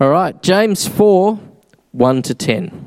All right, James 4, 1 to 10.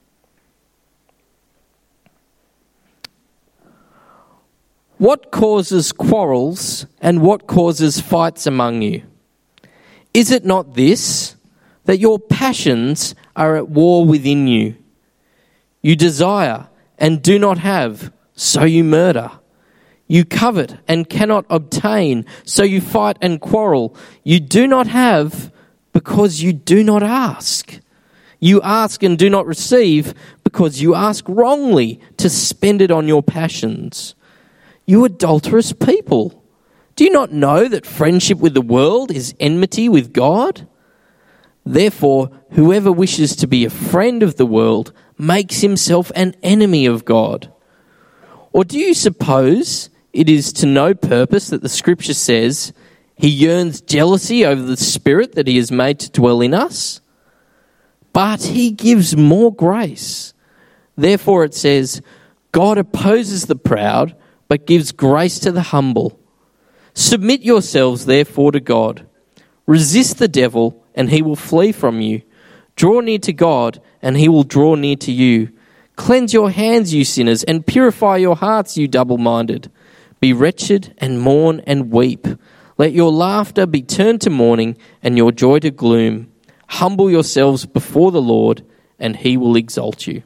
What causes quarrels and what causes fights among you? Is it not this, that your passions are at war within you? You desire and do not have, so you murder. You covet and cannot obtain, so you fight and quarrel. You do not have because you do not ask. You ask and do not receive because you ask wrongly to spend it on your passions. You adulterous people, do you not know that friendship with the world is enmity with God? Therefore, whoever wishes to be a friend of the world makes himself an enemy of God. Or do you suppose it is to no purpose that the Scripture says, He yearns jealousy over the Spirit that He has made to dwell in us? But He gives more grace. Therefore it says, God opposes the proud, but gives grace to the humble. Submit yourselves, therefore, to God. Resist the devil, and he will flee from you. Draw near to God, and He will draw near to you. Cleanse your hands, you sinners, and purify your hearts, you double-minded. Be wretched, and mourn, and weep. Let your laughter be turned to mourning, and your joy to gloom. Humble yourselves before the Lord, and He will exalt you.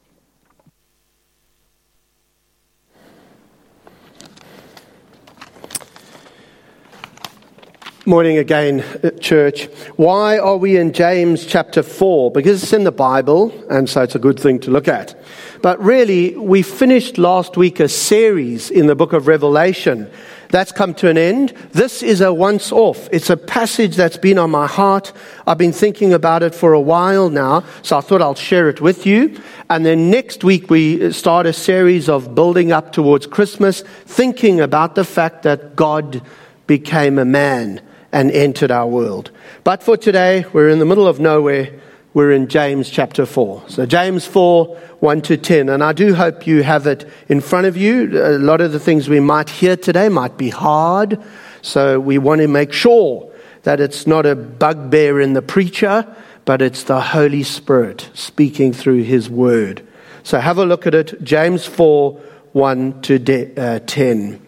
Morning again, church. Why are we in James chapter 4? Because it's in the Bible, and so it's a good thing to look at. But really, we finished last week a series in the book of Revelation. That's come to an end. This is a once-off. It's a passage that's been on my heart. I've been thinking about it for a while now, so I thought I'll share it with you. And then next week we start a series of building up towards Christmas, thinking about the fact that God became a man and entered our world. But for today, we're in the middle of nowhere. We're in James chapter 4. So James 4, 1 to 10. And I do hope you have it in front of you. A lot of the things we might hear today might be hard. So we want to make sure that it's not a bugbear in the preacher, but it's the Holy Spirit speaking through His word. So have a look at it. James 4, 1 to 10.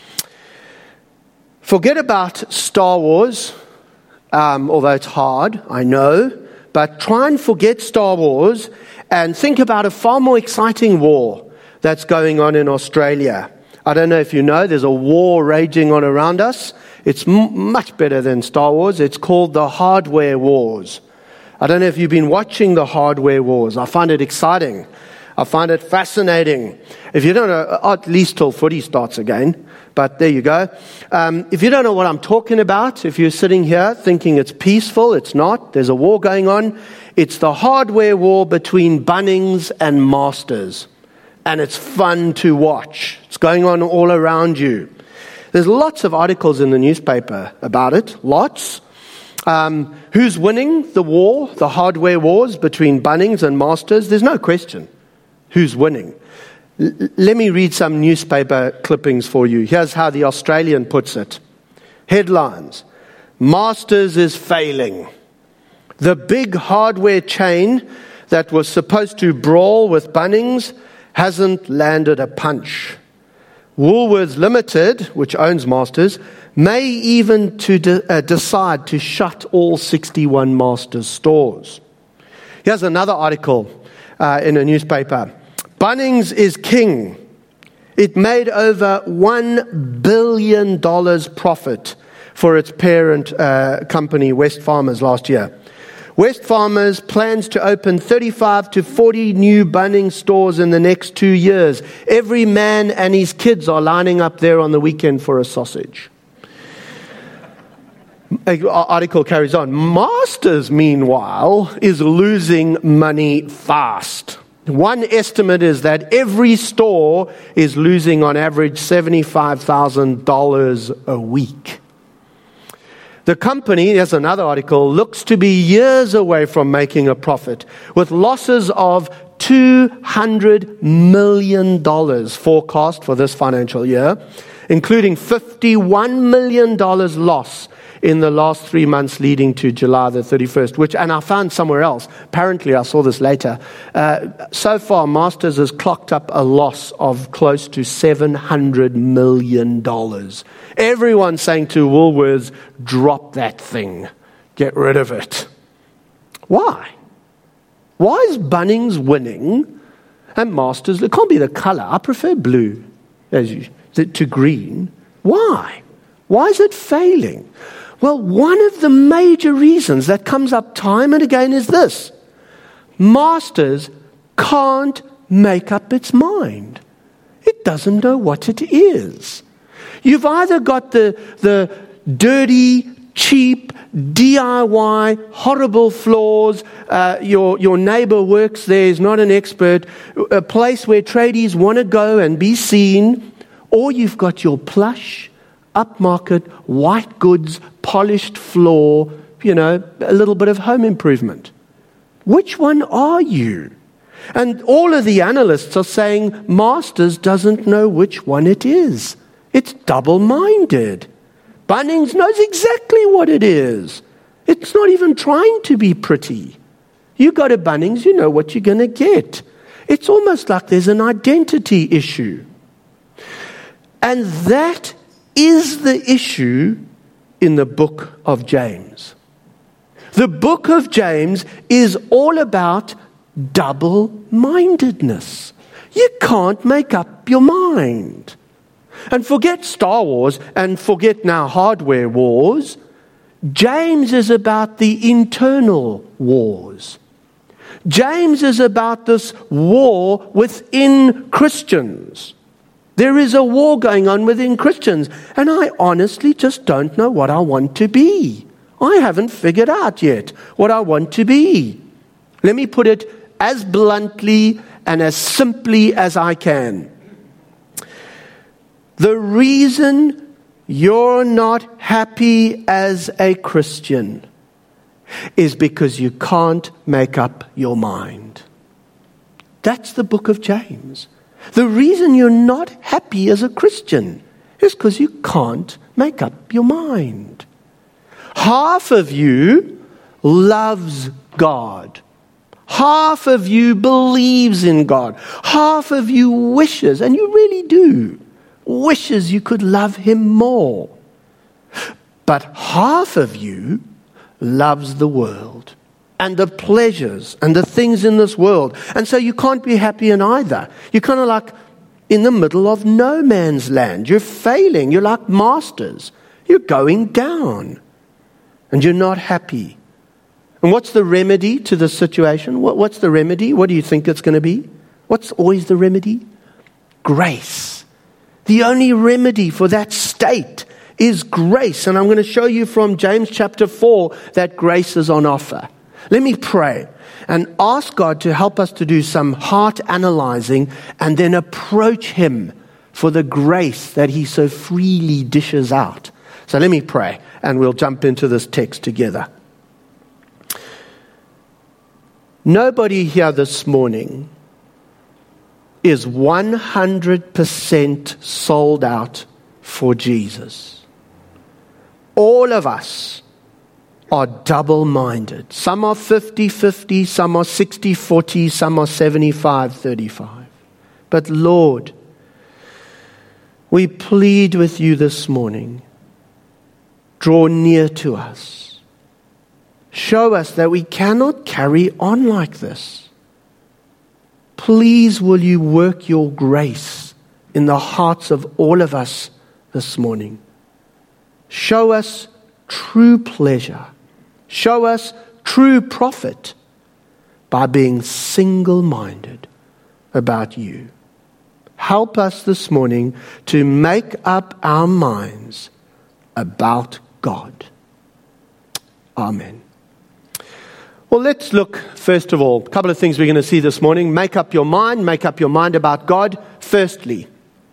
Forget about Star Wars, although it's hard, I know, but try and forget Star Wars and think about a far more exciting war that's going on in Australia. I don't know if you know, there's a war raging on around us. It's much better than Star Wars. It's called the Hardware Wars. I don't know if you've been watching the Hardware Wars. I find it exciting. I find it fascinating. If you don't know, at least till footy starts again. But there you go. If you don't know what I'm talking about, if you're sitting here thinking it's peaceful, it's not. There's a war going on. It's the hardware war between Bunnings and Masters. And it's fun to watch. It's going on all around you. There's lots of articles in the newspaper about it. Lots. Who's winning the war, the hardware wars between Bunnings and Masters? There's no question. Who's winning? Let me read some newspaper clippings for you. Here's how the Australian puts it. Headlines. Masters is failing. The big hardware chain that was supposed to brawl with Bunnings hasn't landed a punch. Woolworths Limited, which owns Masters, may even decide to shut all 61 Masters stores. Here's another article in a newspaper. Bunnings is king. It made over $1 billion profit for its parent company, Wesfarmers, last year. Wesfarmers plans to open 35 to 40 new Bunnings stores in the next 2 years. Every man and his kids are lining up there on the weekend for a sausage. Article carries on. Masters, meanwhile, is losing money fast. One estimate is that every store is losing on average $75,000 a week. The company, there's another article, looks to be years away from making a profit, with losses of $200 million forecast for this financial year, including $51 million loss in the last 3 months leading to July the 31st, and I found somewhere else, apparently I saw this later, so far Masters has clocked up a loss of close to $700 million. Everyone's saying to Woolworths, drop that thing, get rid of it. Why? Why is Bunnings winning and Masters? It can't be the color. I prefer blue to green. Why? Why is it failing? Well, one of the major reasons that comes up time and again is this. Masters can't make up its mind. It doesn't know what it is. You've either got the dirty, cheap, DIY, horrible floors, your neighbor works there, is not an expert, a place where tradies want to go and be seen, or you've got your plush, upmarket, white goods, polished floor, a little bit of home improvement. Which one are you? And all of the analysts are saying Masters doesn't know which one it is. It's double-minded. Bunnings knows exactly what it is. It's not even trying to be pretty. You go to Bunnings, you know what you're going to get. It's almost like there's an identity issue. And that is the issue in the book of James. The book of James is all about double-mindedness. You can't make up your mind. And forget Star Wars and forget now hardware wars. James is about the internal wars. James is about this war within Christians. There is a war going on within Christians, and I honestly just don't know what I want to be. I haven't figured out yet what I want to be. Let me put it as bluntly and as simply as I can. The reason you're not happy as a Christian is because you can't make up your mind. That's the book of James. The reason you're not happy as a Christian is because you can't make up your mind. Half of you loves God. Half of you believes in God. Half of you wishes, and you really do, wishes you could love him more. But half of you loves the world and the pleasures and the things in this world. And so you can't be happy in either. You're kind of like in the middle of no man's land. You're failing. You're like Masters. You're going down. And you're not happy. And what's the remedy to the situation? What's the remedy? What do you think it's going to be? What's always the remedy? Grace. The only remedy for that state is grace. And I'm going to show you from James chapter 4 that grace is on offer. Let me pray and ask God to help us to do some heart analyzing and then approach him for the grace that he so freely dishes out. So let me pray and we'll jump into this text together. Nobody here this morning is 100% sold out for Jesus. All of us are double-minded. Some are 50-50, some are 60-40, some are 75-35. But Lord, we plead with you this morning. Draw near to us. Show us that we cannot carry on like this. Please will you work your grace in the hearts of all of us this morning. Show us true pleasure. Show us true profit by being single-minded about you. Help us this morning to make up our minds about God. Amen. Well, let's look, first of all, a couple of things we're going to see this morning. Make up your mind about God. Firstly,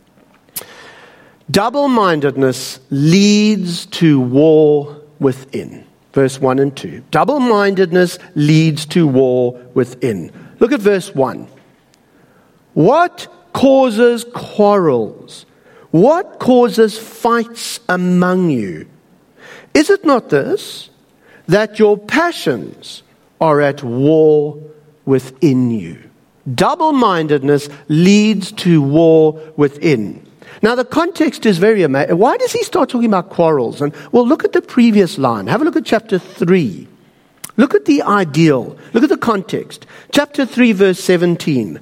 double-mindedness leads to war within. Verse 1 and 2. Double-mindedness leads to war within. Look at verse 1. What causes quarrels? What causes fights among you? Is it not this, that your passions are at war within you? Double-mindedness leads to war within. Now, the context is very amazing. Why does he start talking about quarrels? And well, look at the previous line. Have a look at chapter 3. Look at the ideal. Look at the context. Chapter 3, verse 17.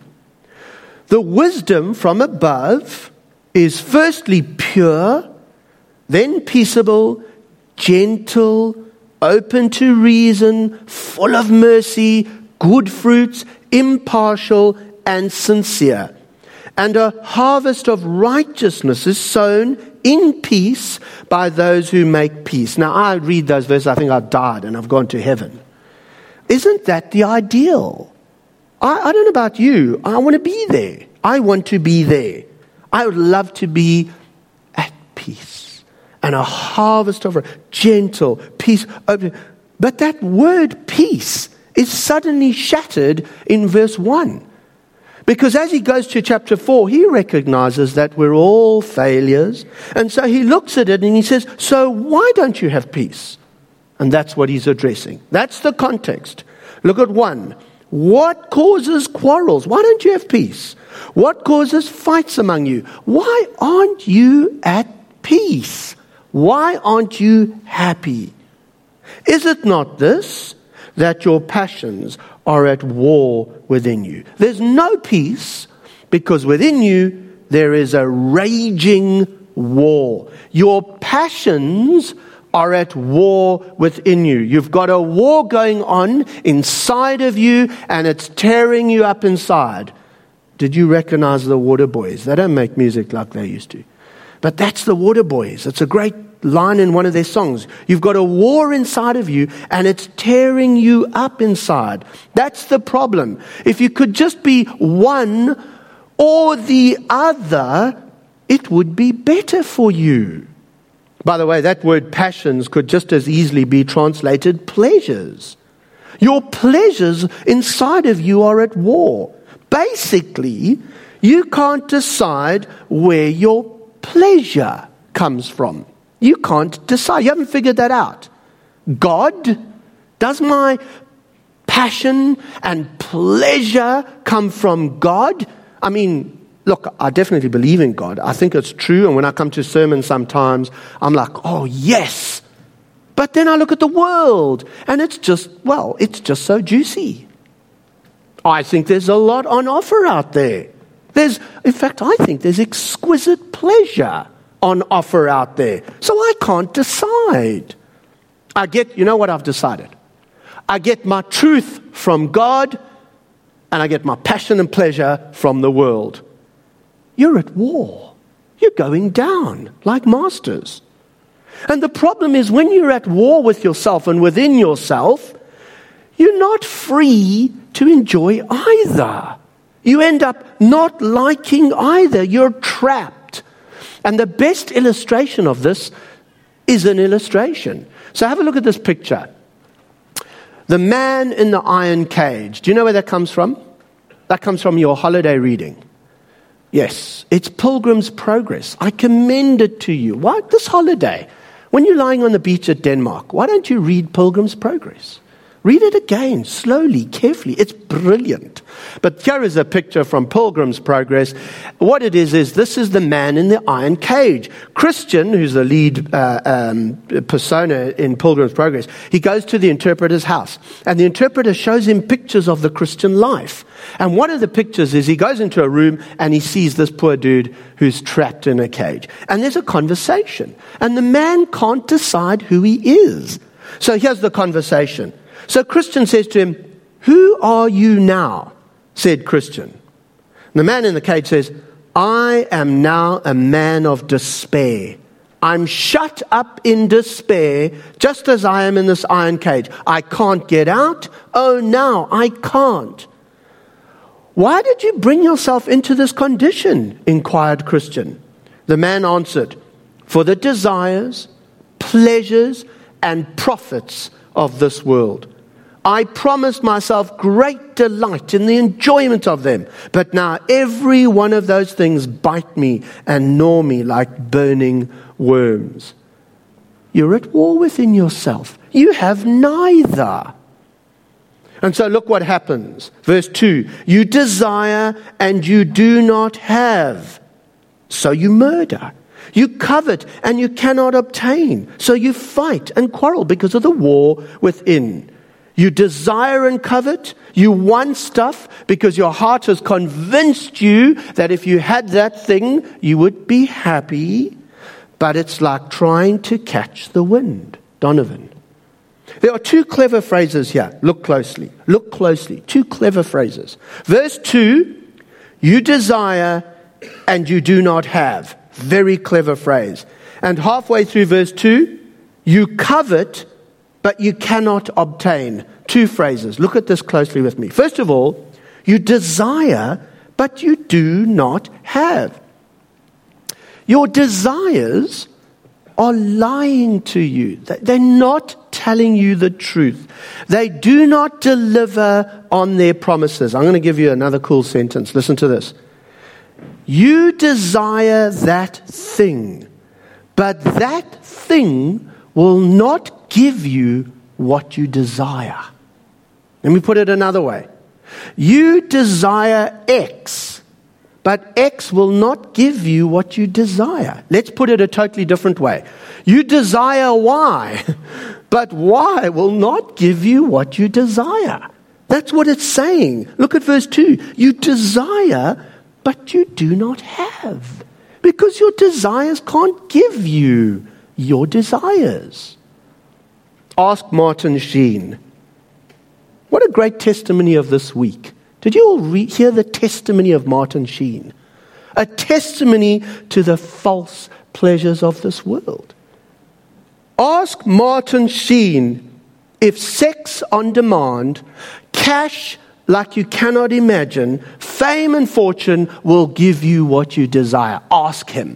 The wisdom from above is firstly pure, then peaceable, gentle, open to reason, full of mercy, good fruits, impartial, and sincere. And a harvest of righteousness is sown in peace by those who make peace. Now, I read those verses, I think I've died and I've gone to heaven. Isn't that the ideal? I don't know about you. I want to be there. I want to be there. I would love to be at peace. And a harvest of gentle, peace. But that word peace is suddenly shattered in verse 1. Because as he goes to chapter 4, he recognizes that we're all failures. And so he looks at it and he says, so why don't you have peace? And that's what he's addressing. That's the context. Look at 1. What causes quarrels? Why don't you have peace? What causes fights among you? Why aren't you at peace? Why aren't you happy? Is it not this, that your passions are at war within you? There's no peace because within you there is a raging war. Your passions are at war within you. You've got a war going on inside of you and it's tearing you up inside. Did you recognize the Waterboys? They don't make music like they used to. But that's the Waterboys. It's a great line in one of their songs. You've got a war inside of you and it's tearing you up inside. That's the problem. If you could just be one or the other, it would be better for you. By the way, that word passions could just as easily be translated pleasures. Your pleasures inside of you are at war. Basically, you can't decide where your pleasure comes from. You can't decide. You haven't figured that out. God, does my passion and pleasure come from God? I mean, look, I definitely believe in God. I think it's true. And when I come to sermons sometimes, I'm like, oh, yes. But then I look at the world and it's just so juicy. I think there's a lot on offer out there. In fact, I think there's exquisite pleasure on offer out there. So I can't decide. You know what I've decided? I get my truth from God and I get my passion and pleasure from the world. You're at war. You're going down like masters. And the problem is when you're at war with yourself and within yourself, you're not free to enjoy either. You end up not liking either. You're trapped. And the best illustration of this is an illustration. So have a look at this picture. The man in the iron cage. Do you know where that comes from? That comes from your holiday reading. Yes, it's Pilgrim's Progress. I commend it to you. Why? This holiday, when you're lying on the beach at Denmark, why don't you read Pilgrim's Progress? Read it again, slowly, carefully. It's brilliant. But here is a picture from Pilgrim's Progress. What it is this is the man in the iron cage. Christian, who's the lead persona in Pilgrim's Progress, he goes to the interpreter's house. And the interpreter shows him pictures of the Christian life. And one of the pictures is he goes into a room and he sees this poor dude who's trapped in a cage. And there's a conversation. And the man can't decide who he is. So here's the conversation. So Christian says to him, "Who are you now?" said Christian. And the man in the cage says, "I am now a man of despair. I'm shut up in despair, just as I am in this iron cage. I can't get out. Oh, now I can't." "Why did you bring yourself into this condition?" inquired Christian. The man answered, "For the desires, pleasures, and profits of this world. I promised myself great delight in the enjoyment of them, but now every one of those things bite me and gnaw me like burning worms." you're at war within yourself. You have neither. And so look what happens. Verse 2, you desire and you do not have, so you murder. You covet and you cannot obtain, so you fight and quarrel because of the war within. You desire and covet, you want stuff because your heart has convinced you that if you had that thing, you would be happy. But it's like trying to catch the wind. Donovan. There are two clever phrases here. Look closely. Look closely. Two clever phrases. Verse 2, you desire and you do not have. Very clever phrase. And halfway through verse 2, you covet but you cannot obtain. Two phrases. Look at this closely with me. First of all, you desire but you do not have. Your desires are lying to you. They're not telling you the truth. They do not deliver on their promises. I'm going to give you another cool sentence. Listen to this. You desire that thing, but that thing will not give you what you desire. Let me put it another way. You desire X, but X will not give you what you desire. Let's put it a totally different way. You desire Y, but Y will not give you what you desire. That's what it's saying. Look at verse 2. You desire, but you do not have, because your desires can't give you your desires. Ask Martin Sheen. What a great testimony of this week. Did you all hear the testimony of Martin Sheen? A testimony to the false pleasures of this world. Ask Martin Sheen if sex on demand, cash like you cannot imagine, fame and fortune will give you what you desire. Ask him.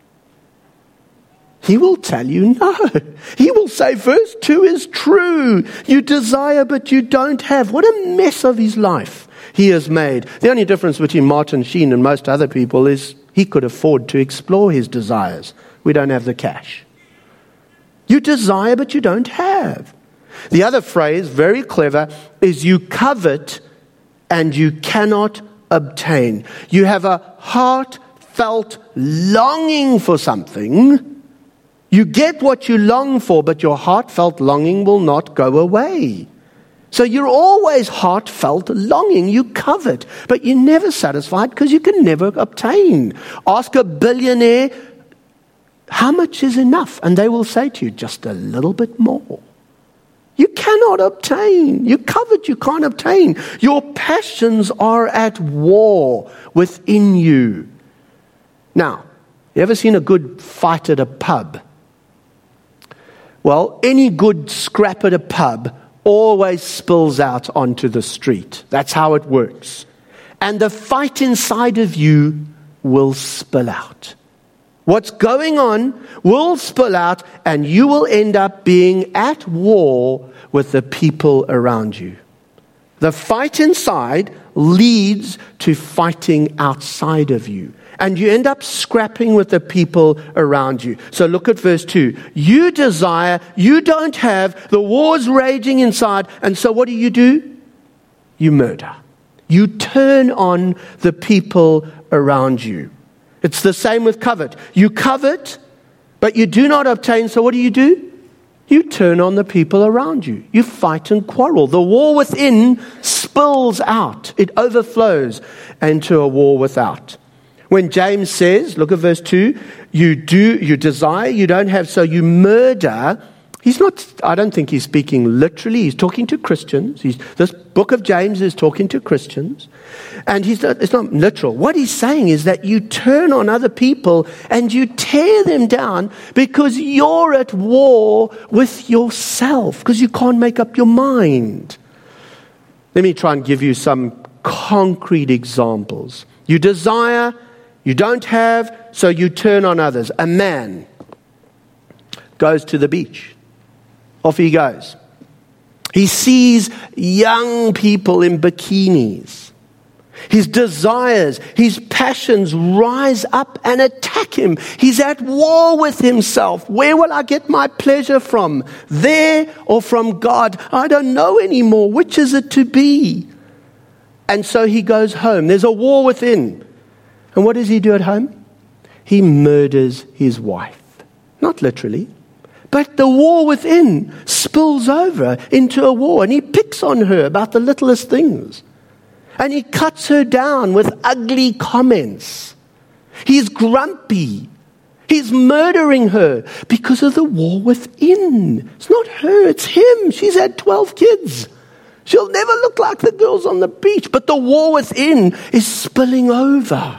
He will tell you no. He will say verse 2 is true. You desire but you don't have. What a mess of his life he has made. The only difference between Martin Sheen and most other people is he could afford to explore his desires. We don't have the cash. You desire but you don't have. The other phrase, very clever, is you covet and you cannot obtain. You have a heartfelt longing for something. You get what you long for, but your heartfelt longing will not go away. So you're always heartfelt longing. You covet, but you're never satisfied because you can never obtain. Ask a billionaire, how much is enough? And they will say to you, just a little bit more. You cannot obtain. You covet, you can't obtain. Your passions are at war within you. Now, you ever seen a good fight at a pub? Well, any good scrap at a pub always spills out onto the street. That's how it works. And the fight inside of you will spill out. What's going on will spill out, and you will end up being at war with the people around you. The fight inside leads to fighting outside of you. And you end up scrapping with the people around you. So look at verse 2. You desire, you don't have, the war's raging inside, and so what do? You murder. You turn on the people around you. It's the same with covet. You covet, but you do not obtain, so what do? You turn on the people around you. You fight and quarrel. The war within spills out. It overflows into a war without. When James says, look at verse 2, you desire, you don't have, so you murder. I don't think he's speaking literally. He's talking to Christians. This book of James is talking to Christians. And it's not literal. What he's saying is that you turn on other people and you tear them down because you're at war with yourself, because you can't make up your mind. Let me try and give you some concrete examples. You desire, you don't have, so you turn on others. A man goes to the beach. Off he goes. He sees young people in bikinis. His desires, his passions rise up and attack him. He's at war with himself. Where will I get my pleasure from? There or from God? I don't know anymore. Which is it to be? And so he goes home. There's a war within. And what does he do at home? He murders his wife. Not literally. But the war within spills over into a war. And he picks on her about the littlest things. And he cuts her down with ugly comments. He's grumpy. He's murdering her because of the war within. It's not her, it's him. She's had 12 kids. She'll never look like the girls on the beach. But the war within is spilling over.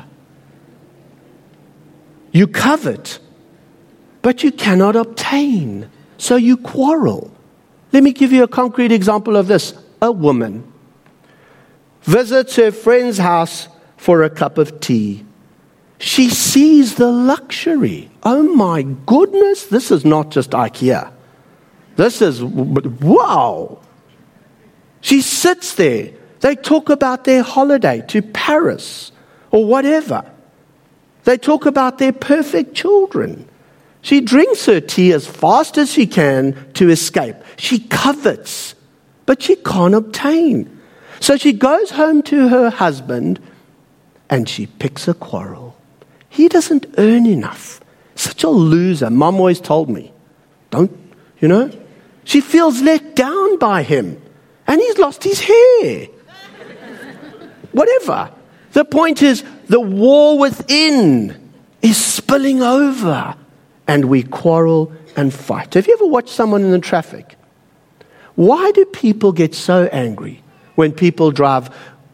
You covet, but you cannot obtain. So you quarrel. Let me give you a concrete example of this. A woman visits her friend's house for a cup of tea. She sees the luxury. Oh my goodness, this is not just IKEA. This is, wow. She sits there. They talk about their holiday to Paris or whatever. They talk about their perfect children. She drinks her tea as fast as she can to escape. She covets, but she can't obtain. So she goes home to her husband and she picks a quarrel. He doesn't earn enough. Such a loser. Mom always told me. Don't, She feels let down by him. And he's lost his hair. Whatever. The point is, the war within is spilling over. And we quarrel and fight. Have you ever watched someone in the traffic? Why do people get so angry when people drive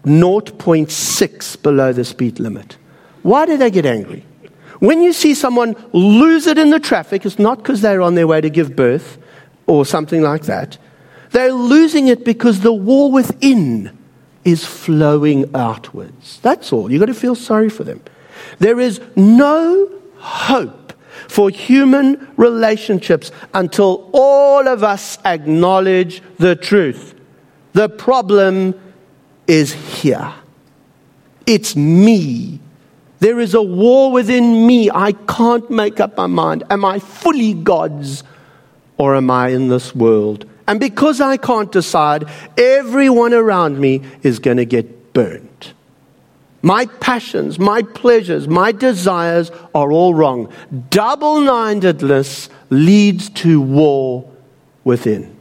0.6 below the speed limit? Why do they get angry? When you see someone lose it in the traffic, it's not because they're on their way to give birth or something like that. They're losing it because the war within is flowing outwards. That's all. You've got to feel sorry for them. There is no hope for human relationships until all of us acknowledge the truth. The problem is here. It's me. There is a war within me. I can't make up my mind. Am I fully God's or am I in this world? And because I can't decide, everyone around me is going to get burnt. My passions, my pleasures, my desires are all wrong. Double-mindedness leads to war within.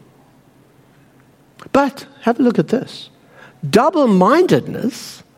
But have a look at this. Double-mindedness,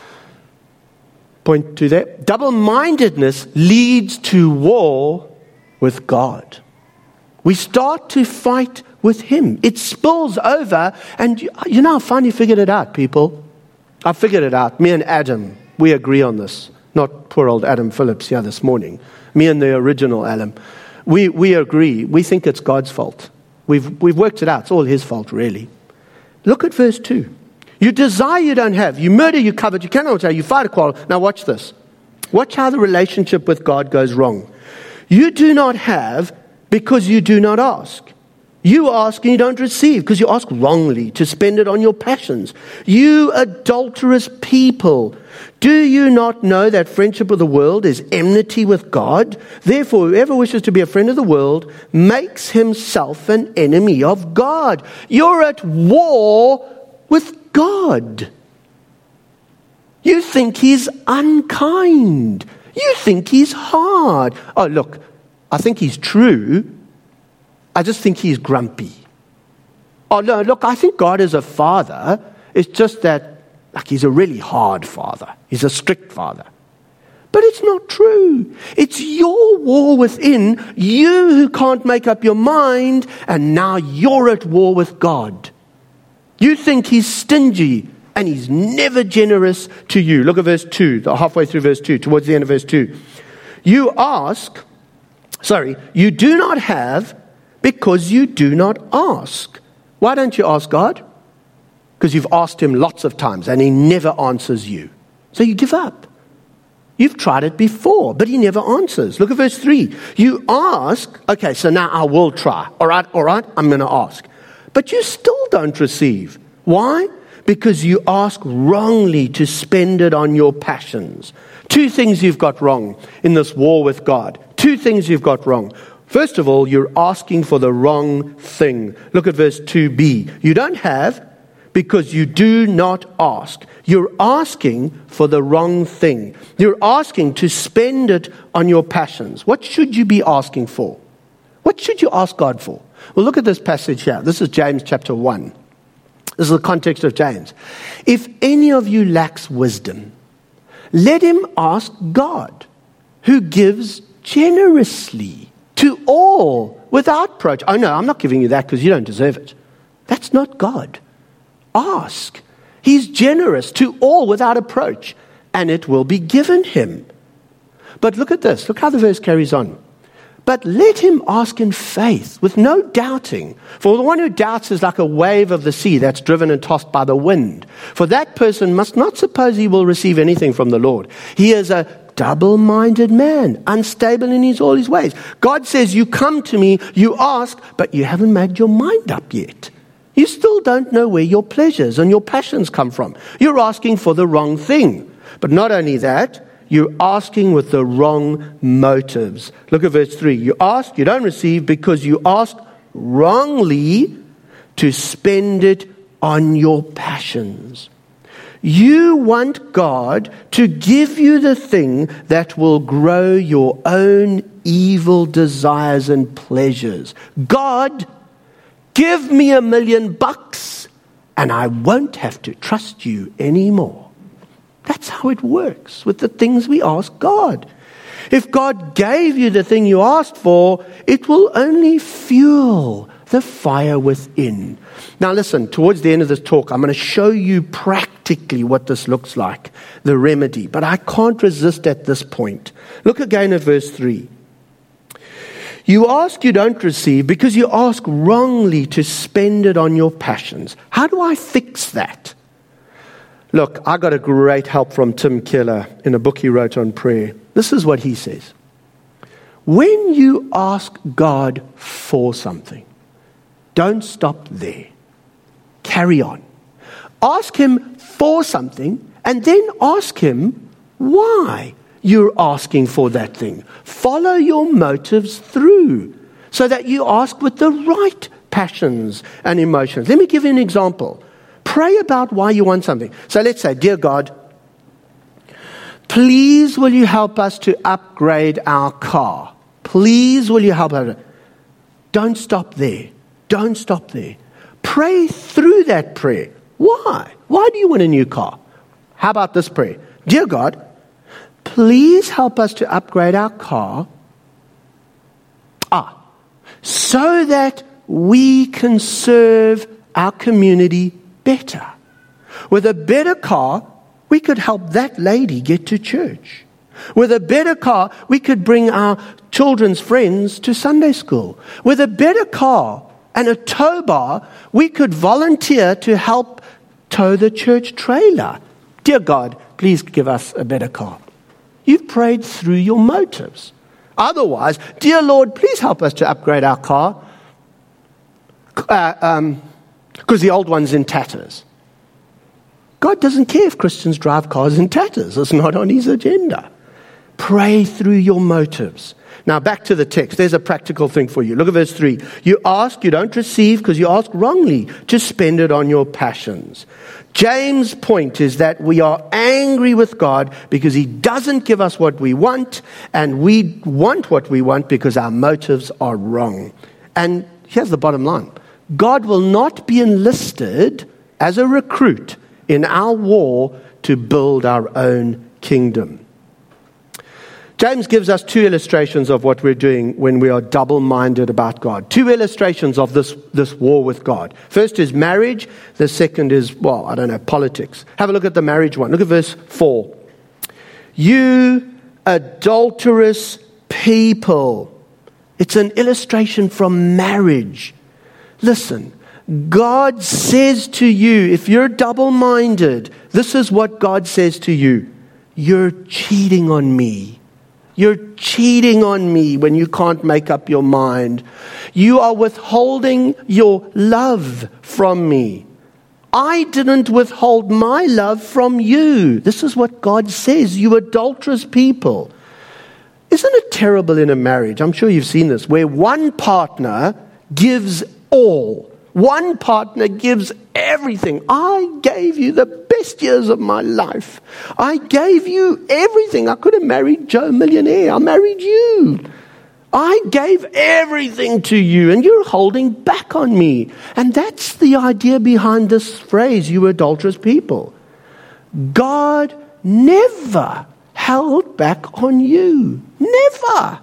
point to that. Double-mindedness leads to war with God. We start to fight with Him. It spills over, and I finally figured it out, people. I figured it out. Me and Adam, we agree on this. Not poor old Adam Phillips here this morning. Me and the original Adam. We agree. We think it's God's fault. We've worked it out. It's all His fault, really. Look at verse 2. You desire, you don't have. You murder, you covet, you cannot obtain. You fight a quarrel. Now watch this. Watch how the relationship with God goes wrong. You do not have because you do not ask. You ask and you don't receive because you ask wrongly to spend it on your passions. You adulterous people, do you not know that friendship with the world is enmity with God? Therefore, whoever wishes to be a friend of the world makes himself an enemy of God. You're at war with God. You think He's unkind. You think He's hard. Oh, look, I think He's true. I just think He's grumpy. Oh, no, look, I think God is a father. It's just that, He's a really hard father. He's a strict father. But it's not true. It's your war within, you who can't make up your mind, and now you're at war with God. You think He's stingy, and He's never generous to you. Look at verse 2, halfway through verse 2, towards the end of verse 2. You do not have because you do not ask. Why don't you ask God? Because you've asked Him lots of times and He never answers you. So you give up. You've tried it before, but He never answers. Look at verse 3. You ask, okay, so now I will try. All right, I'm going to ask. But you still don't receive. Why? because you ask wrongly to spend it on your passions. Two things you've got wrong in this war with God. Two things you've got wrong. First of all, you're asking for the wrong thing. Look at verse 2b. You don't have because you do not ask. You're asking for the wrong thing. You're asking to spend it on your passions. What should you be asking for? What should you ask God for? Well, look at this passage here. This is James chapter 1. This is the context of James. If any of you lacks wisdom, let him ask God, who gives generously to all without reproach. Oh no, I'm not giving you that because you don't deserve it. That's not God. Ask. He's generous to all without reproach, and it will be given him. But look at this. Look how the verse carries on. But let him ask in faith, with no doubting. For the one who doubts is like a wave of the sea that's driven and tossed by the wind. For that person must not suppose he will receive anything from the Lord. He is a double-minded man, unstable in all his ways. God says, you come to me, you ask, but you haven't made your mind up yet. You still don't know where your pleasures and your passions come from. You're asking for the wrong thing. But not only that, you're asking with the wrong motives. Look at verse 3. You ask, you don't receive because you ask wrongly to spend it on your passions. You want God to give you the thing that will grow your own evil desires and pleasures. God, give me $1 million and I won't have to trust you anymore. That's how it works with the things we ask God. If God gave you the thing you asked for, it will only fuel the fire within. Now listen, towards the end of this talk, I'm going to show you practically what this looks like, the remedy. But I can't resist at this point. Look again at verse 3. You ask, you don't receive, because you ask wrongly to spend it on your passions. How do I fix that? Look, I got a great help from Tim Keller in a book he wrote on prayer. This is what he says. When you ask God for something, don't stop there. Carry on. Ask him for something and then ask him why you're asking for that thing. Follow your motives through so that you ask with the right passions and emotions. Let me give you an example. Pray about why you want something. So let's say, dear God, please will you help us to upgrade our car? Please will you help us? Don't stop there. Don't stop there. Pray through that prayer. Why? Why do you want a new car? How about this prayer? Dear God, please help us to upgrade our car so that we can serve our community better. With a better car, we could help that lady get to church. With a better car, we could bring our children's friends to Sunday school. With a better car and a tow bar, we could volunteer to help tow the church trailer. Dear God, please give us a better car. You've prayed through your motives. Otherwise, dear Lord, please help us to upgrade our car because the old one's in tatters. God doesn't care if Christians drive cars in tatters. It's not on his agenda. Pray through your motives. Now back to the text. There's a practical thing for you. Look at verse 3. You ask, you don't receive because you ask wrongly to spend it on your passions. James' point is that we are angry with God because he doesn't give us what we want, and we want what we want because our motives are wrong. And here's the bottom line. God will not be enlisted as a recruit in our war to build our own kingdom. James gives us two illustrations of what we're doing when we are double-minded about God. Two illustrations of this war with God. First is marriage. The second is, politics. Have a look at the marriage one. Look at verse 4. You adulterous people. It's an illustration from marriage. Listen, God says to you, if you're double-minded, this is what God says to you. You're cheating on me. You're cheating on me when you can't make up your mind. You are withholding your love from me. I didn't withhold my love from you. This is what God says, you adulterous people. Isn't it terrible in a marriage? I'm sure you've seen this, where one partner gives all. One partner gives everything. I gave you the best years of my life. I gave you everything. I could have married Joe Millionaire. I married you. I gave everything to you, and you're holding back on me. And that's the idea behind this phrase, you adulterous people. God never held back on you. Never.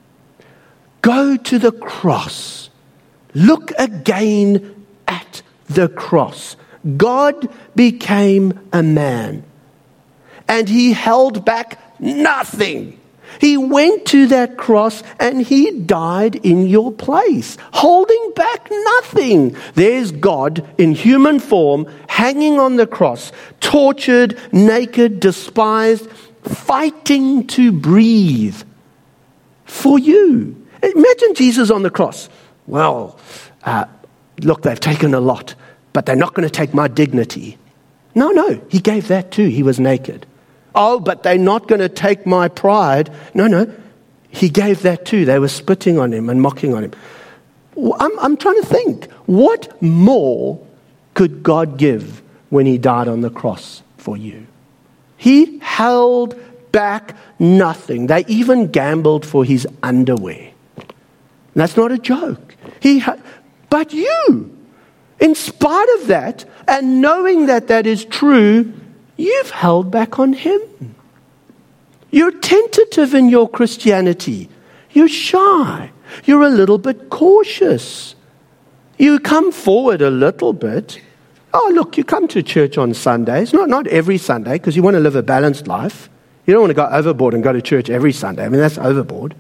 Go to the cross. Look again at the cross. God became a man, and he held back nothing. He went to that cross and he died in your place, holding back nothing. There's God in human form, hanging on the cross, tortured, naked, despised, fighting to breathe for you. Imagine Jesus on the cross. Well, look, they've taken a lot, but they're not going to take my dignity. No, he gave that too. He was naked. Oh, but they're not going to take my pride. No, he gave that too. They were spitting on him and mocking on him. I'm trying to think, what more could God give when he died on the cross for you? He held back nothing. They even gambled for his underwear. That's not a joke. But you, in spite of that, and knowing that that is true, you've held back on him. You're tentative in your Christianity. You're shy. You're a little bit cautious. You come forward a little bit. Oh, look, you come to church on Sundays. Not every Sunday, because you want to live a balanced life. You don't want to go overboard and go to church every Sunday. I mean, that's overboard.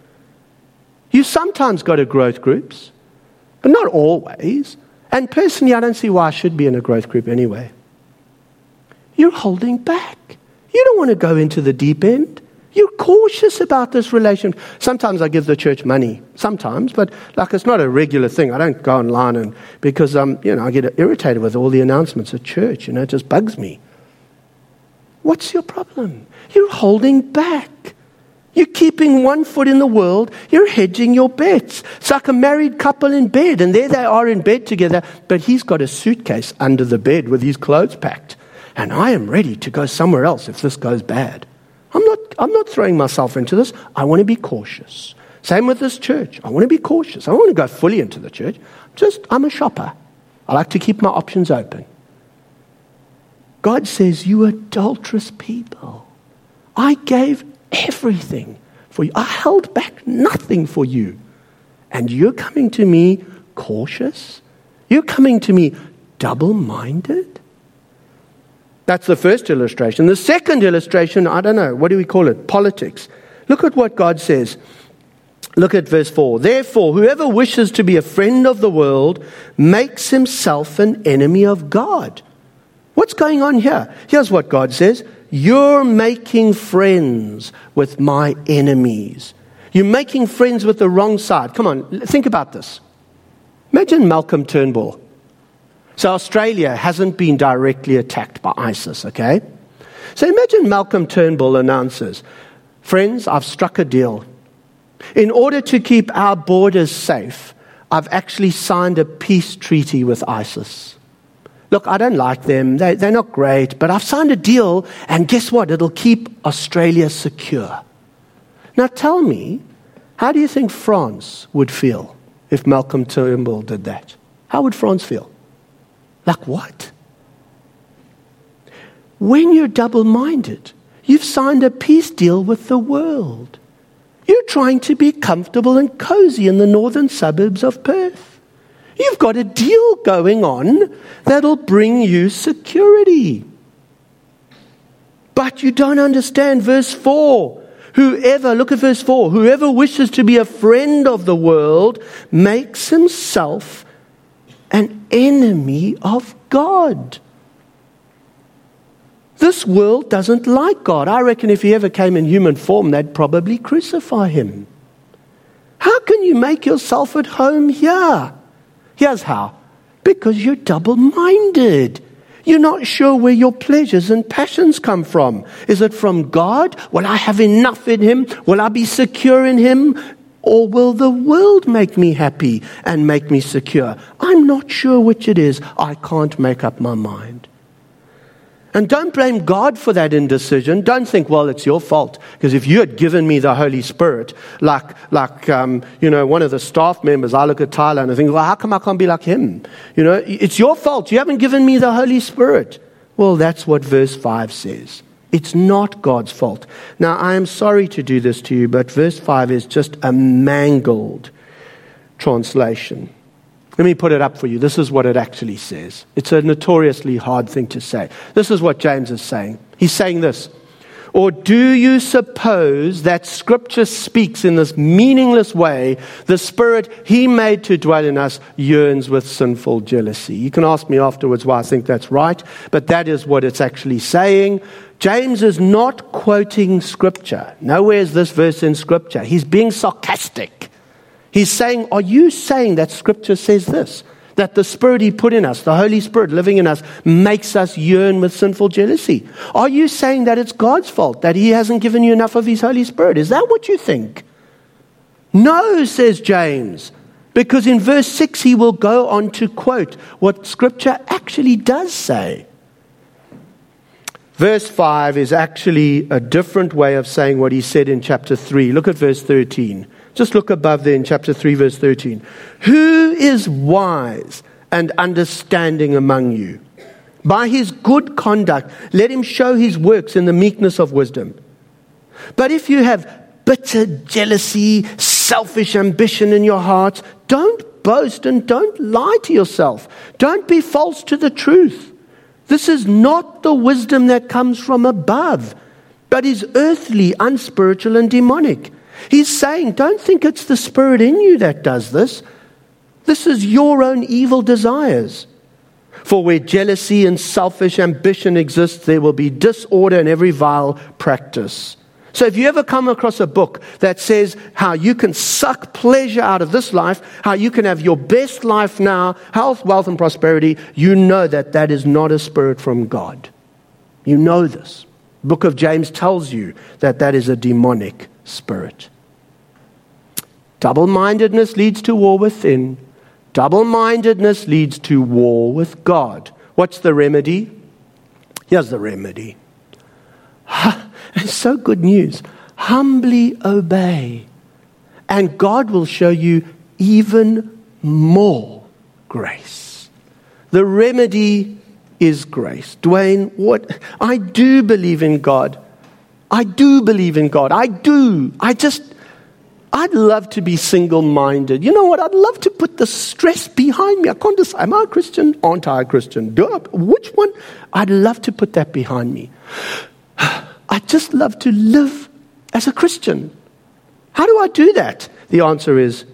You sometimes go to growth groups, but not always. And personally, I don't see why I should be in a growth group anyway. You're holding back. You don't want to go into the deep end. You're cautious about this relationship. Sometimes I give the church money. Sometimes, but it's not a regular thing. I don't go online because I get irritated with all the announcements at church. It just bugs me. What's your problem? You're holding back. You're keeping one foot in the world. You're hedging your bets. It's like a married couple in bed, and there they are in bed together, but he's got a suitcase under the bed with his clothes packed. And I am ready to go somewhere else if this goes bad. I'm not throwing myself into this. I want to be cautious. Same with this church. I want to be cautious. I don't want to go fully into the church. I'm a shopper. I like to keep my options open. God says, you adulterous people, I gave everything for you. I held back nothing for you. And you're coming to me cautious? You're coming to me double-minded? That's the first illustration. The second illustration, I don't know, what do we call it? Politics. Look at what God says. Look at verse 4. Therefore, whoever wishes to be a friend of the world makes himself an enemy of God. What's going on here? Here's what God says. You're making friends with my enemies. You're making friends with the wrong side. Come on, think about this. Imagine Malcolm Turnbull. So Australia hasn't been directly attacked by ISIS, okay? So imagine Malcolm Turnbull announces, friends, I've struck a deal. In order to keep our borders safe, I've actually signed a peace treaty with ISIS. Look, I don't like them. They're not great, but I've signed a deal, and guess what? It'll keep Australia secure. Now tell me, how do you think France would feel if Malcolm Turnbull did that? How would France feel? Like what? When you're double-minded, you've signed a peace deal with the world. You're trying to be comfortable and cozy in the northern suburbs of Perth. You've got a deal going on that'll bring you security. But you don't understand verse 4. Look at verse 4. Whoever wishes to be a friend of the world makes himself an enemy of God. This world doesn't like God. I reckon if he ever came in human form, they'd probably crucify him. How can you make yourself at home here? Here's how. Because you're double-minded. You're not sure where your pleasures and passions come from. Is it from God? Will I have enough in Him? Will I be secure in Him? Or will the world make me happy and make me secure? I'm not sure which it is. I can't make up my mind. And don't blame God for that indecision. Don't think, well, it's your fault. Because if you had given me the Holy Spirit, like one of the staff members, I look at Tyler and I think, well, how come I can't be like him? It's your fault. You haven't given me the Holy Spirit. Well, that's what verse 5 says. It's not God's fault. Now, I am sorry to do this to you, but verse 5 is just a mangled translation. Let me put it up for you. This is what it actually says. It's a notoriously hard thing to say. This is what James is saying. He's saying this. Or do you suppose that Scripture speaks in this meaningless way? The Spirit He made to dwell in us yearns with sinful jealousy. You can ask me afterwards why I think that's right, but that is what it's actually saying. James is not quoting Scripture. Nowhere is this verse in Scripture. He's being sarcastic. He's saying, are you saying that Scripture says this? That the Spirit He put in us, the Holy Spirit living in us, makes us yearn with sinful jealousy? Are you saying that it's God's fault, that He hasn't given you enough of His Holy Spirit? Is that what you think? No, says James, because in verse 6 he will go on to quote what Scripture actually does say. Verse 5 is actually a different way of saying what he said in chapter 3. Look at verse 13. Just look above there in chapter 3, verse 13. Who is wise and understanding among you? By his good conduct, let him show his works in the meekness of wisdom. But if you have bitter jealousy, selfish ambition in your hearts, don't boast and don't lie to yourself. Don't be false to the truth. This is not the wisdom that comes from above, but is earthly, unspiritual, and demonic. He's saying, don't think it's the Spirit in you that does this. This is your own evil desires. For where jealousy and selfish ambition exists, there will be disorder in every vile practice. So if you ever come across a book that says how you can suck pleasure out of this life, how you can have your best life now, health, wealth, and prosperity, you know that that is not a spirit from God. You know this. The book of James tells you that that is a demonic spirit. Double-mindedness leads to war within. Double-mindedness leads to war with God. What's the remedy? Here's the remedy. It's so good news. Humbly obey, and God will show you even more grace. The remedy is grace. Dwayne, I do believe in God. I do believe in God. I do. I'd love to be single-minded. You know what? I'd love to put the stress behind me. I can't decide, am I a Christian? Aren't I a Christian? Which one? I'd love to put that behind me. I'd just love to live as a Christian. How do I do that? The answer is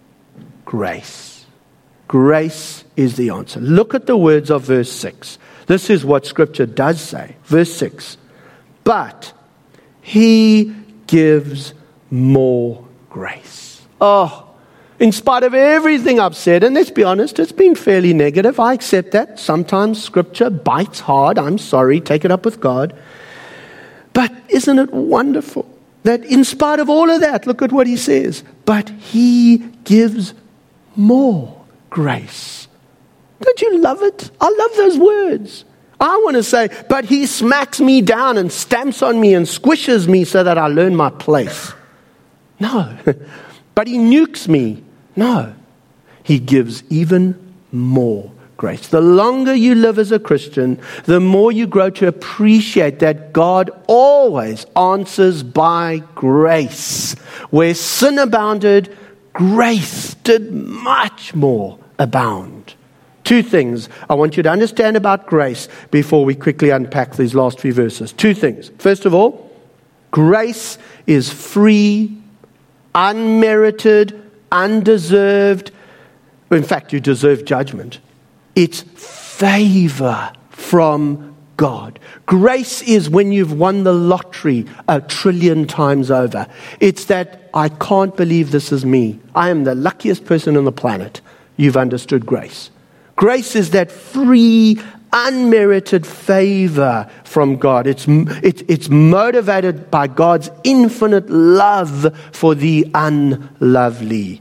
grace. Grace is the answer. Look at the words of verse 6. This is what Scripture does say. Verse 6. But He gives more grace. Oh, in spite of everything I've said, and let's be honest, it's been fairly negative. I accept that. Sometimes Scripture bites hard. I'm sorry. Take it up with God. But isn't it wonderful that in spite of all of that, look at what He says. But He gives more grace. Don't you love it? I love those words. I want to say, but He smacks me down and stamps on me and squishes me so that I learn my place. No. But He nukes me. No. He gives even more grace. The longer you live as a Christian, the more you grow to appreciate that God always answers by grace. Where sin abounded, grace did much more abound. Two things I want you to understand about grace before we quickly unpack these last few verses. Two things. First of all, grace is free, unmerited, undeserved. In fact, you deserve judgment. It's favor from God. Grace is when you've won the lottery 1 trillion times over. It's that I can't believe this is me. I am the luckiest person on the planet. You've understood grace. Grace is that free, unmerited favor from God. It's motivated by God's infinite love for the unlovely.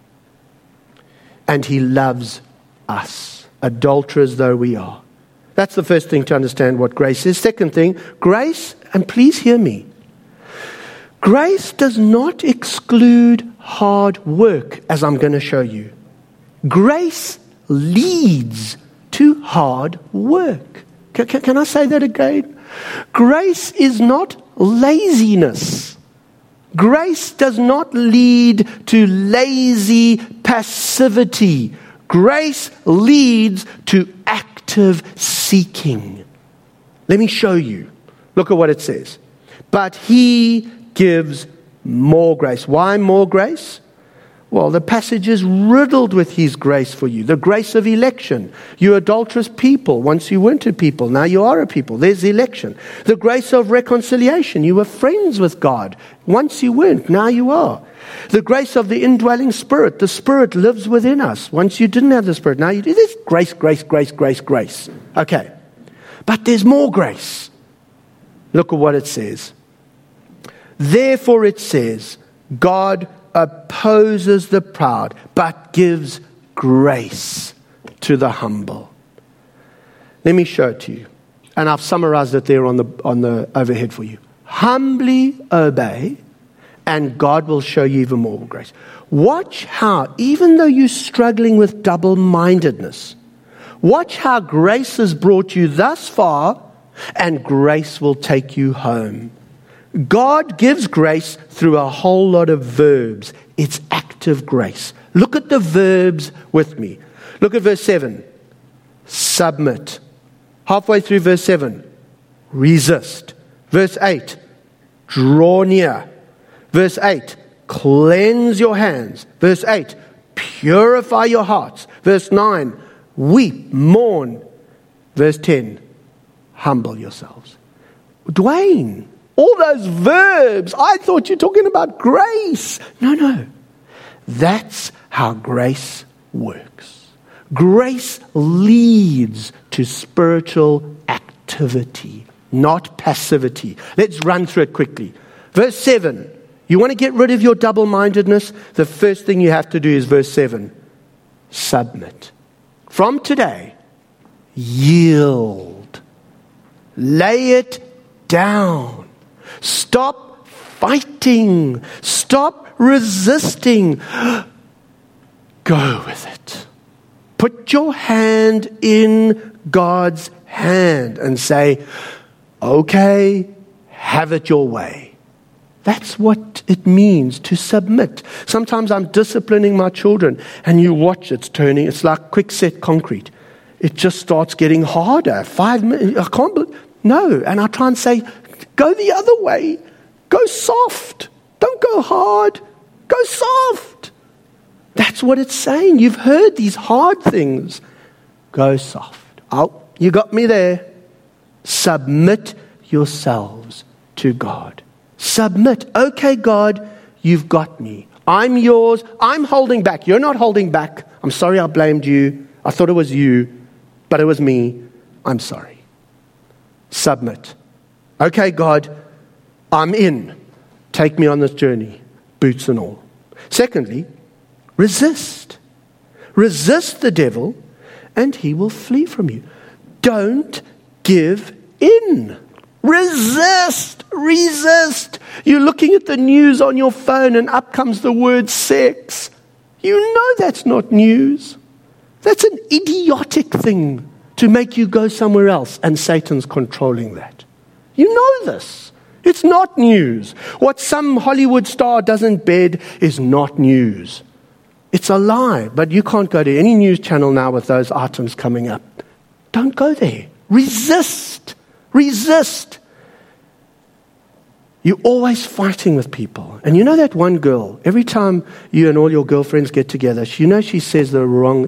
And He loves us, adulterers though we are. That's the first thing to understand what grace is. Second thing, grace, and please hear me, grace does not exclude hard work, as I'm going to show you. Grace leads to hard work. Can I say that again? Grace is not laziness. Grace does not lead to lazy passivity. Grace leads to active seeking. Let me show you. Look at what it says. But He gives more grace. Why more grace? Well, the passage is riddled with His grace for you. The grace of election. You adulterous people. Once you weren't a people, now you are a people. There's the election. The grace of reconciliation. You were friends with God. Once you weren't, now you are. The grace of the indwelling Spirit. The Spirit lives within us. Once you didn't have the Spirit, now you do. There's grace, grace, grace, grace, grace. Okay. But there's more grace. Look at what it says. Therefore it says, God opposes the proud, but gives grace to the humble. Let me show it to you. And I've summarized it there on the overhead for you. Humbly obey, and God will show you even more grace. Watch how, even though you're struggling with double-mindedness, watch how grace has brought you thus far, and grace will take you home. God gives grace through a whole lot of verbs. It's active grace. Look at the verbs with me. Look at verse 7. Submit. Halfway through verse 7. Resist. Verse 8. Draw near. Verse 8. Cleanse your hands. Verse 8. Purify your hearts. Verse 9. Weep, mourn. Verse 10. Humble yourselves. Dwayne, all those verbs, I thought you're talking about grace. No. That's how grace works. Grace leads to spiritual activity, not passivity. Let's run through it quickly. Verse 7. You want to get rid of your double-mindedness? The first thing you have to do is verse 7. Submit. From today, yield. Lay it down. Stop fighting. Stop resisting. Go with it. Put your hand in God's hand and say, okay, have it your way. That's what it means to submit. Sometimes I'm disciplining my children and you watch it's turning. It's like quickset concrete. It just starts getting harder. 5 minutes. I can't believe. No. And I try and say, go the other way. Go soft. Don't go hard. Go soft. That's what it's saying. You've heard these hard things. Go soft. Oh, you got me there. Submit yourselves to God. Submit. Okay, God, you've got me. I'm yours. I'm holding back. You're not holding back. I'm sorry I blamed you. I thought it was you, but it was me. I'm sorry. Submit. Okay, God, I'm in. Take me on this journey, boots and all. Secondly, resist. Resist the devil, and he will flee from you. Don't give in. Resist. Resist. You're looking at the news on your phone, and up comes the word sex. You know that's not news. That's an idiotic thing to make you go somewhere else, and Satan's controlling that. You know this. It's not news. What some Hollywood star does in bed is not news. It's a lie, but you can't go to any news channel now with those items coming up. Don't go there. Resist. Resist. You're always fighting with people. And you know that one girl, every time you and all your girlfriends get together, she says the wrong,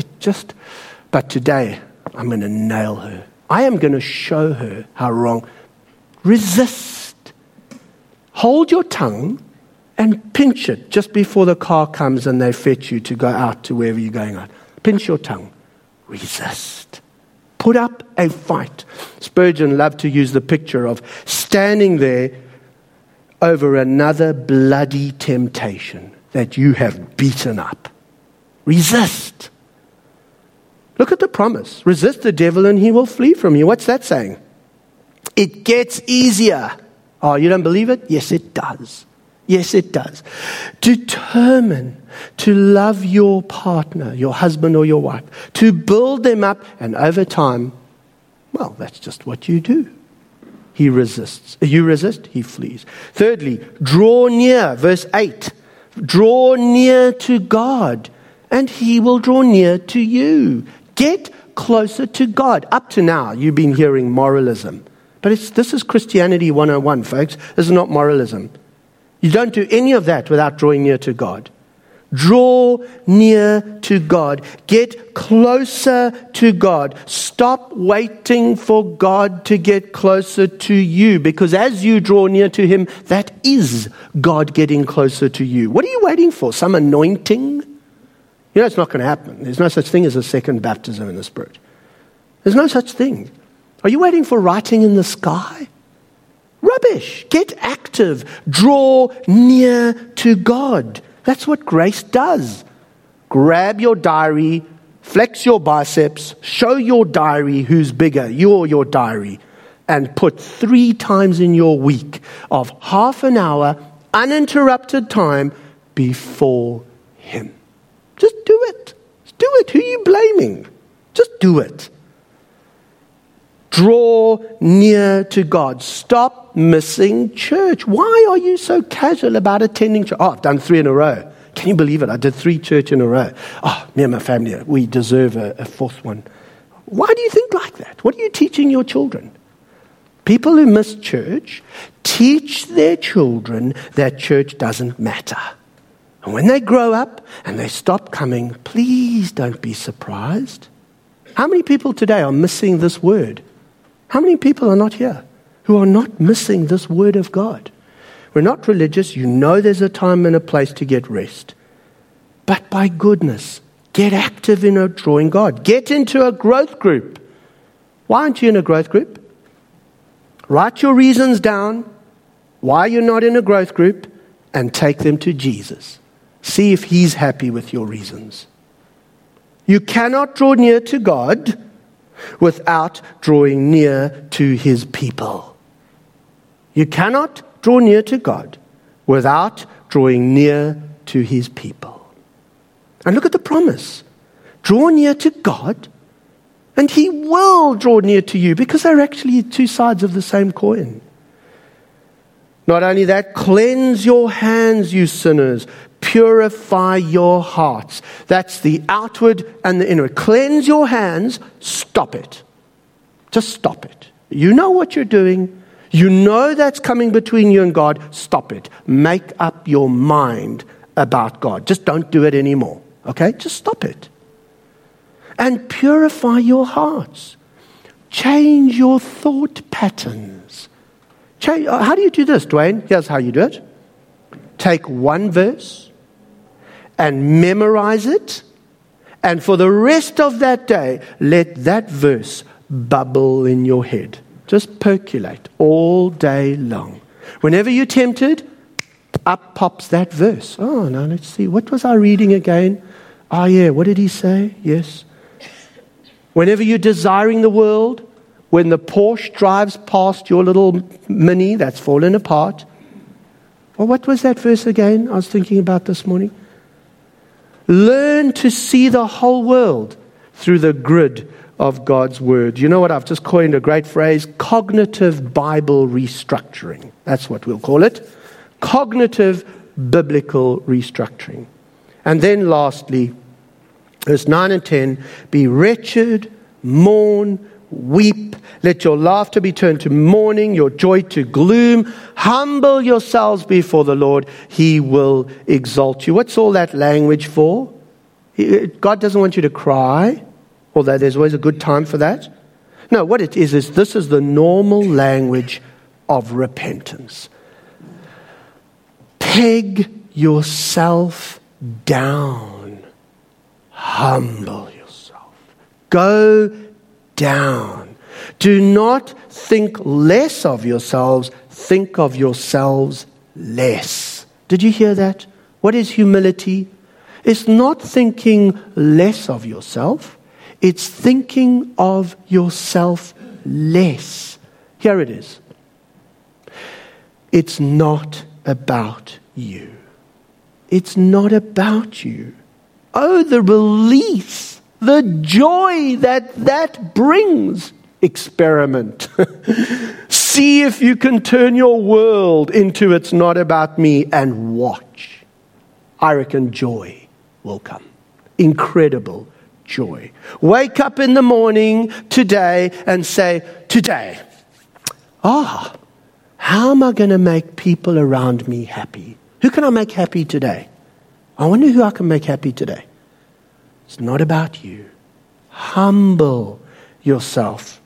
but today I'm going to nail her. I am going to show her how wrong. Resist. Hold your tongue and pinch it just before the car comes and they fetch you to go out to wherever you're going out. Pinch your tongue. Resist. Put up a fight. Spurgeon loved to use the picture of standing there over another bloody temptation that you have beaten up. Resist. Look at the promise. Resist the devil and he will flee from you. What's that saying? It gets easier. Oh, you don't believe it? Yes, it does. Yes, it does. Determine to love your partner, your husband or your wife, to build them up, and over time, well, that's just what you do. He resists. You resist, he flees. Thirdly, draw near. Verse 8. Draw near to God, and he will draw near to you. Get closer to God. Up to now, you've been hearing moralism. But this is Christianity 101, folks. This is not moralism. You don't do any of that without drawing near to God. Draw near to God. Get closer to God. Stop waiting for God to get closer to you, because as you draw near to him, that is God getting closer to you. What are you waiting for? Some anointing? You know it's not going to happen. There's no such thing as a second baptism in the Spirit. There's no such thing. Are you waiting for writing in the sky? Rubbish. Get active. Draw near to God. That's what grace does. Grab your diary, flex your biceps, show your diary who's bigger, you or your diary, and put 3 times in your week of half an hour, uninterrupted time before him. Just do it. Just do it. Who are you blaming? Just do it. Draw near to God. Stop missing church. Why are you so casual about attending church? Oh, I've done 3 in a row. Can you believe it? I did 3 church in a row. Oh, me and my family, we deserve a 4th one. Why do you think like that? What are you teaching your children? People who miss church teach their children that church doesn't matter. And when they grow up and they stop coming, please don't be surprised. How many people today are missing this word? How many people are not here who are not missing this word of God? We're not religious. You know there's a time and a place to get rest. But by goodness, get active in drawing God. Get into a growth group. Why aren't you in a growth group? Write your reasons down why you're not in a growth group and take them to Jesus. See if he's happy with your reasons. You cannot draw near to God without drawing near to his people. You cannot draw near to God without drawing near to his people. And look at the promise. Draw near to God, and he will draw near to you, because they're actually 2 sides of the same coin. Not only that, cleanse your hands, you sinners. Purify your hearts. That's the outward and the inward. Cleanse your hands. Stop it. Just stop it. You know what you're doing. You know that's coming between you and God. Stop it. Make up your mind about God. Just don't do it anymore. Okay? Just stop it. And purify your hearts. Change your thought patterns. How do you do this, Dwayne? Here's how you do it. Take one verse and memorize it, and for the rest of that day, let that verse bubble in your head. Just percolate all day long. Whenever you're tempted, up pops that verse. Oh, now let's see. What was I reading again? Oh, yeah, what did he say? Yes. Whenever you're desiring the world, when the Porsche drives past your little Mini that's fallen apart. Well, what was that verse again I was thinking about this morning? Learn to see the whole world through the grid of God's word. You know what? I've just coined a great phrase, cognitive Bible restructuring. That's what we'll call it. Cognitive biblical restructuring. And then lastly, verse 9 and 10, be wretched, mourn, weep. Let your laughter be turned to mourning, your joy to gloom. Humble yourselves before the Lord. He will exalt you. What's all that language for? God doesn't want you to cry, although there's always a good time for that. No, what it is this is the normal language of repentance. Peg yourself down. Humble yourself. Go down. Do not think less of yourselves. Think of yourselves less. Did you hear that? What is humility? It's not thinking less of yourself. It's thinking of yourself less. Here it is. It's not about you. It's not about you. Oh, the release, the joy that brings. Experiment. See if you can turn your world into it's not about me, and watch. I reckon joy will come. Incredible joy. Wake up in the morning today and say, today, how am I going to make people around me happy? Who can I make happy today? I wonder who I can make happy today. It's not about you. Humble yourself.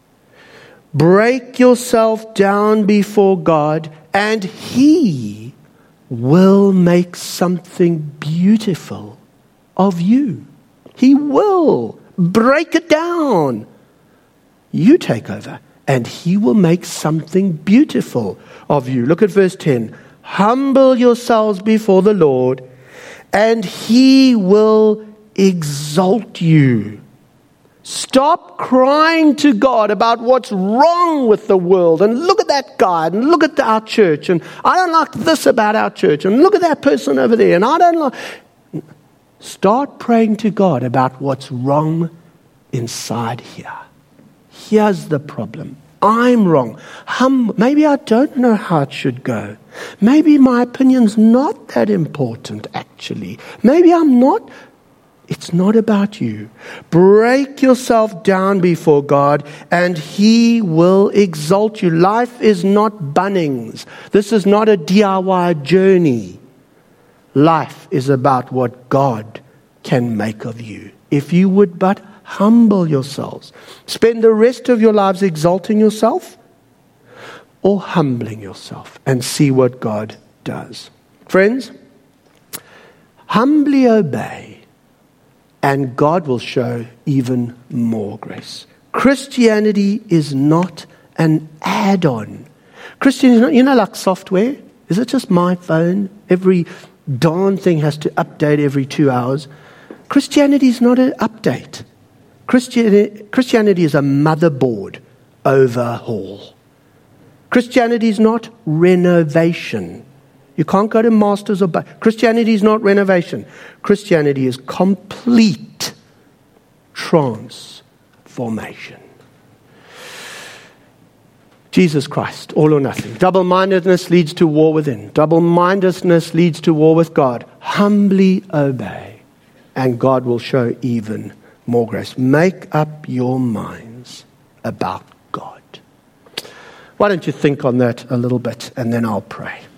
Break yourself down before God, and He will make something beautiful of you. He will break it down. You take over, and He will make something beautiful of you. Look at verse 10. Humble yourselves before the Lord, and He will exalt you. Stop crying to God about what's wrong with the world, and look at that guy, and look at our church, and I don't like this about our church, and look at that person over there, and I don't like... Start praying to God about what's wrong inside here. Here's the problem. I'm wrong. Maybe I don't know how it should go. Maybe my opinion's not that important, actually. Maybe I'm not... It's not about you. Break yourself down before God, and He will exalt you. Life is not Bunnings. This is not a DIY journey. Life is about what God can make of you. If you would but humble yourselves. Spend the rest of your lives exalting yourself or humbling yourself, and see what God does. Friends, humbly obey, and God will show even more grace. Christianity is not an add-on. Christianity is not, like software. Is it just my phone? Every darn thing has to update every 2 hours. Christianity is not an update. Christianity is a motherboard overhaul. Christianity is not renovation. You can't go to masters or... Christianity is not renovation. Christianity is complete transformation. Jesus Christ, all or nothing. Double-mindedness leads to war within. Double-mindedness leads to war with God. Humbly obey, and God will show even more grace. Make up your minds about God. Why don't you think on that a little bit, and then I'll pray.